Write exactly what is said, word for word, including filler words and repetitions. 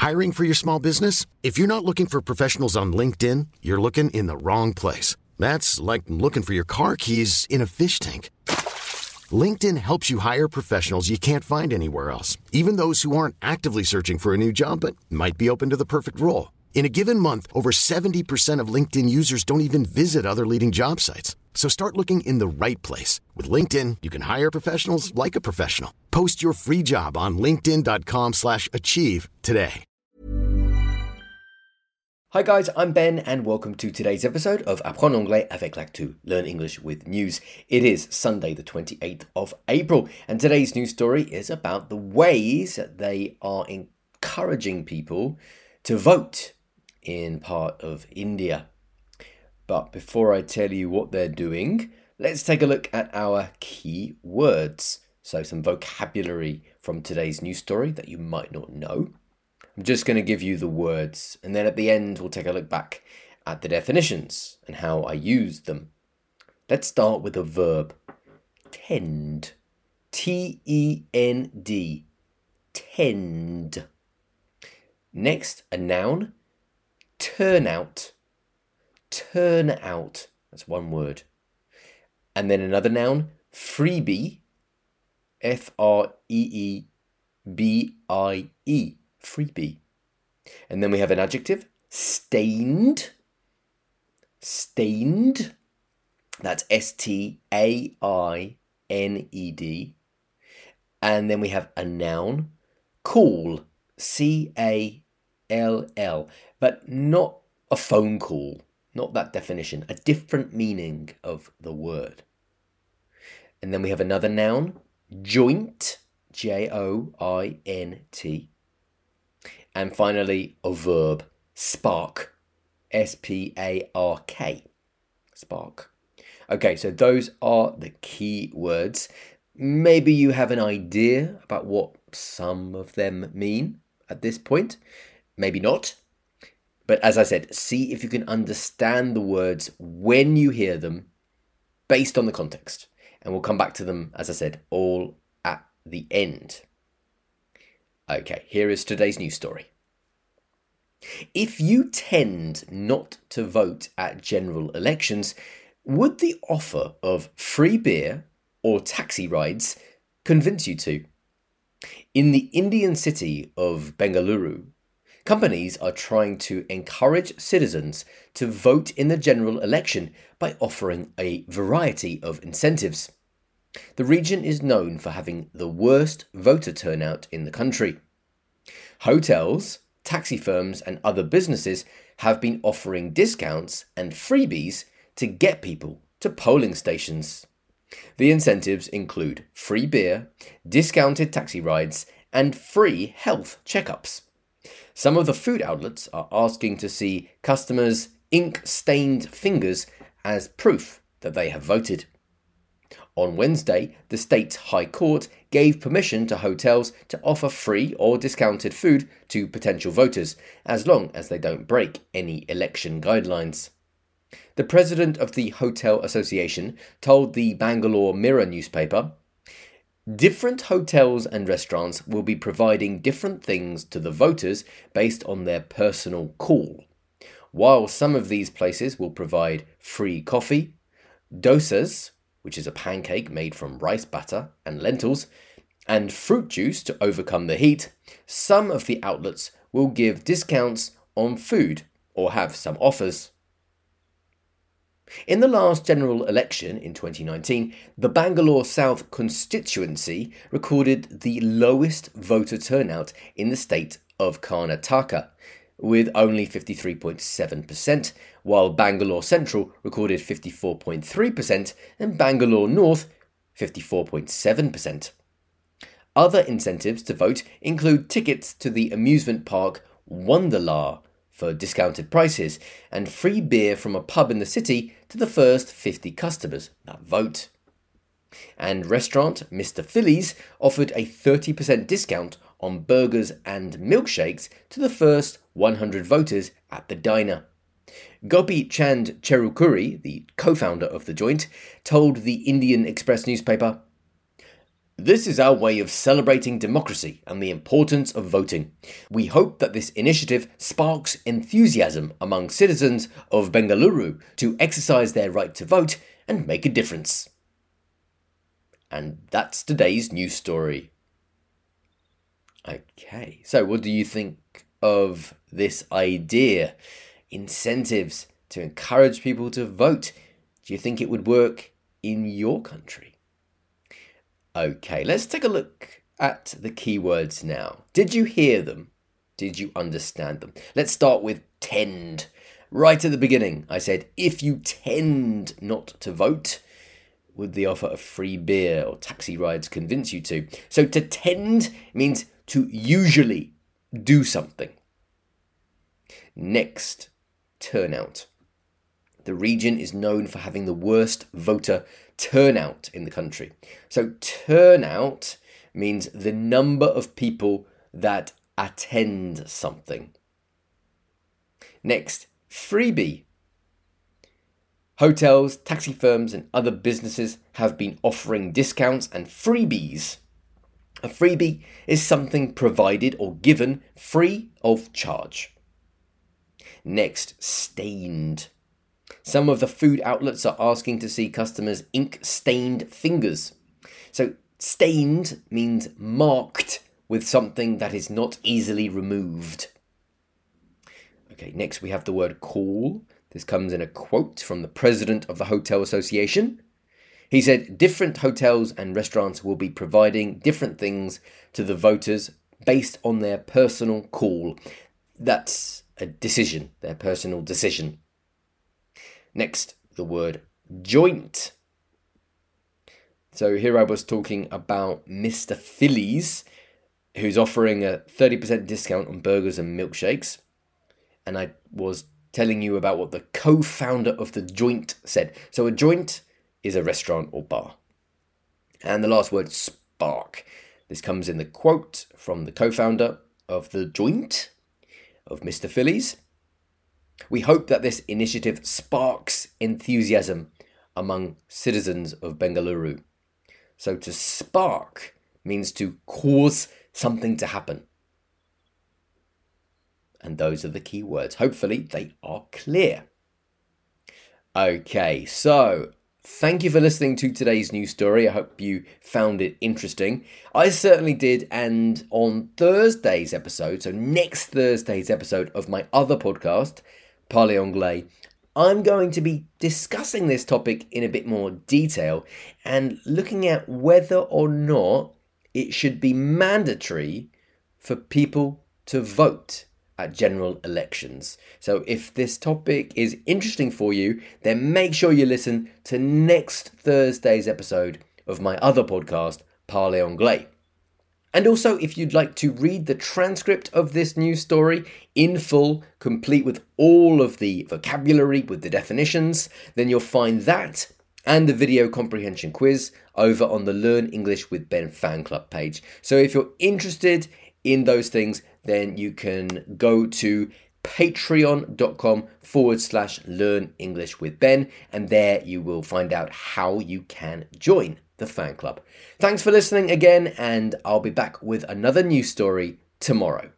Hiring for your small business? If you're not looking for professionals on LinkedIn, you're looking in the wrong place. That's like looking for your car keys in a fish tank. LinkedIn helps you hire professionals you can't find anywhere else, even those who aren't actively searching for a new job but might be open to the perfect role. In a given month, over seventy percent of LinkedIn users don't even visit other leading job sites. So start looking in the right place. With LinkedIn, you can hire professionals like a professional. Post your free job on linkedin.com slash achieve today. Hi guys, I'm Ben and welcome to today's episode of Apprendre Anglais avec L'Actu, Learn English with News. It is Sunday the twenty-eighth of April and today's news story is about the ways that they are encouraging people to vote in part of India. But before I tell you what they're doing, let's take a look at our key words. So some vocabulary from today's news story that you might not know. I'm just going to give you the words, and then at the end we'll take a look back at the definitions and how I used them. Let's start with a verb. Tend. T E N D. Tend. Next, a noun. Turn out. Turn out. That's one word. And then another noun. Freebie. F R E E B I E. Freebie. And then we have an adjective, stained. Stained. That's S T A I N E D. And then we have a noun, call. C A L L. But not a phone call. Not that definition. A different meaning of the word. And then we have another noun, joint. J O I N T. And finally, a verb, spark, S P A R K, spark. Okay, so those are the key words. Maybe you have an idea about what some of them mean at this point. Maybe not. But as I said, see if you can understand the words when you hear them based on the context. And we'll come back to them, as I said, all at the end. Okay, here is today's news story. If you tend not to vote at general elections, would the offer of free beer or taxi rides convince you to? In the Indian city of Bengaluru, companies are trying to encourage citizens to vote in the general election by offering a variety of incentives. The region is known for having the worst voter turnout in the country. Hotels, taxi firms and other businesses have been offering discounts and freebies to get people to polling stations. The incentives include free beer, discounted taxi rides and free health checkups. Some of the food outlets are asking to see customers' ink-stained fingers as proof that they have voted. On Wednesday, the state's High Court gave permission to hotels to offer free or discounted food to potential voters, as long as they don't break any election guidelines. The president of the Hotel Association told the Bangalore Mirror newspaper, different hotels and restaurants will be providing different things to the voters based on their personal call. While some of these places will provide free coffee, dosas, which is a pancake made from rice batter and lentils, and fruit juice to overcome the heat, some of the outlets will give discounts on food or have some offers. In the last general election in twenty nineteen, the Bangalore South constituency recorded the lowest voter turnout in the state of Karnataka, with only fifty-three point seven percent, while Bangalore Central recorded fifty-four point three percent and Bangalore North fifty-four point seven percent. Other incentives to vote include tickets to the amusement park Wonderla for discounted prices and free beer from a pub in the city to the first fifty customers that vote. And restaurant Mister Phillies offered a thirty percent discount on burgers and milkshakes to the first one hundred voters at the diner. Gopi Chand Cherukuri, the co-founder of the joint, told the Indian Express newspaper, This is our way of celebrating democracy and the importance of voting. We hope that this initiative sparks enthusiasm among citizens of Bengaluru to exercise their right to vote and make a difference. And that's today's news story. Okay, so what do you think of this idea? Incentives to encourage people to vote. Do you think it would work in your country? Okay, let's take a look at the keywords now. Did you hear them? Did you understand them? Let's start with tend. Right at the beginning, I said, if you tend not to vote, would the offer of free beer or taxi rides convince you to? So to tend means to usually do something. Next, turnout. The region is known for having the worst voter turnout in the country. So turnout means the number of people that attend something. Next, freebie. Hotels, taxi firms and other businesses have been offering discounts and freebies. A freebie is something provided or given free of charge. Next, stained. Some of the food outlets are asking to see customers ink stained fingers. So stained means marked with something that is not easily removed. Okay, next we have the word call. This comes in a quote from the president of the Hotel Association. He said, different hotels and restaurants will be providing different things to the voters based on their personal call. That's a decision, their personal decision. Next, the word joint. So here I was talking about Mister Phillies, who's offering a thirty percent discount on burgers and milkshakes. And I was telling you about what the co-founder of the joint said. So a joint is a restaurant or bar. And the last word, spark. This comes in the quote from the co-founder of the joint of Mister Phillies. We hope that this initiative sparks enthusiasm among citizens of Bengaluru. So to spark means to cause something to happen. And those are the key words. Hopefully they are clear. Okay, so thank you for listening to today's news story. I hope you found it interesting. I certainly did. And on Thursday's episode, so next Thursday's episode of my other podcast, Parlez Anglais, I'm going to be discussing this topic in a bit more detail and looking at whether or not it should be mandatory for people to vote at general elections. So if this topic is interesting for you, then make sure you listen to next Thursday's episode of my other podcast, Parlez Anglais. And also, if you'd like to read the transcript of this news story in full, complete with all of the vocabulary, with the definitions, then you'll find that and the video comprehension quiz over on the Learn English with Ben fan club page. So if you're interested in those things, then you can go to patreon.com forward slash learn English with Ben, and there you will find out how you can join the fan club. Thanks for listening again, and I'll be back with another news story tomorrow.